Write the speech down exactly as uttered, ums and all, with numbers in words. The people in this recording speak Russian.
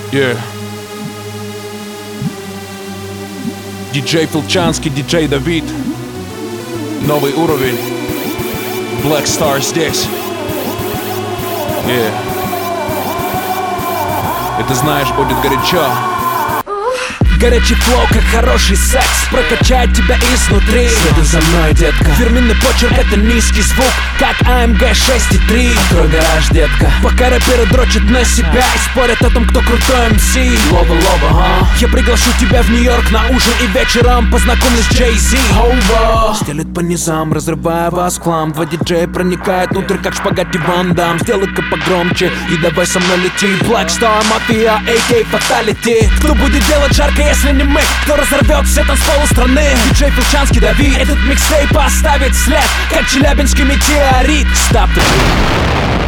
Yeah. Диджей Филчанский, диджей Давид. Новый уровень. Black Star здесь. Yeah. И ты знаешь, будет горячо. Горячий флоу, как хороший секс, прокачает тебя изнутри. Следуй за мной, детка. Фирменный почерк — это низкий звук, как а эм гэ шесть и три. Открой гараж, детка. Пока рэперы дрочат на себя и спорят о том, кто крутой эм си. Лоба-лоба, а? Я приглашу тебя в Нью-Йорк на ужин и вечером познакомлюсь с Джей-Зи. Хоува стелет по низам, разрывая вас в хлам. Два диджея проникают внутрь, как шпагат и Ван Дам. Сделай-ка погромче и давай со мной лети. Black Star Mafia, эй кей Fatality. Кто будет делать жарко, если не мы? Кто разорвет все танцполы страны? Диджей Филчанский, Давид. Этот микстейп оставит след, как челябинский метеорит. Stop the beat.